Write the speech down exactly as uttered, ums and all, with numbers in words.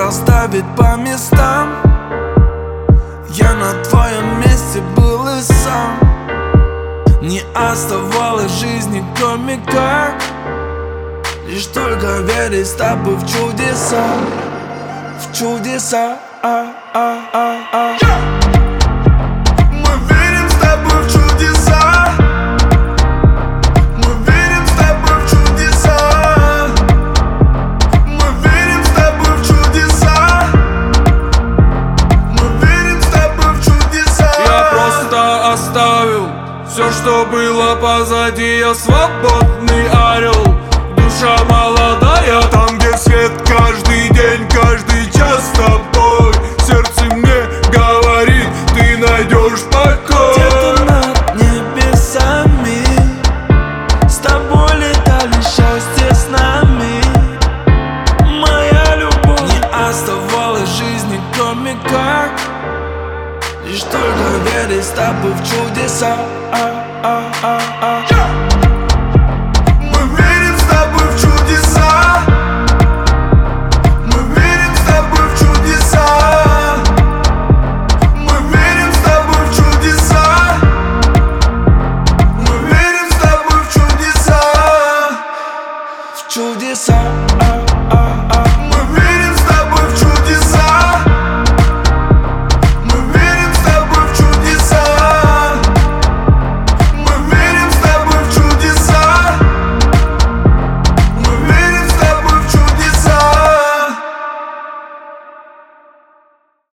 расставить по местам. Я на твоем месте был и сам. Не оставалось в жизни, кроме как лишь только верить с тобой в чудеса, в чудеса. а -а -а -а. Мы верим с тобой в чудеса. Мы верим с тобой в чудеса. Мы верим с тобой в чудеса. Мы верим с тобой в чудеса. Я просто оставил все, что было позади. Я свободный орел, душа молодая. Там, где свет каждый день, каждый час с тобой. Сердце мне говорит, ты найдешь покой. Где-то над небесами с тобой летали счастье с нами. Моя любовь. Не оставалось в жизни, кроме как лишь только верить с тобой в чудеса. а -а -а -а.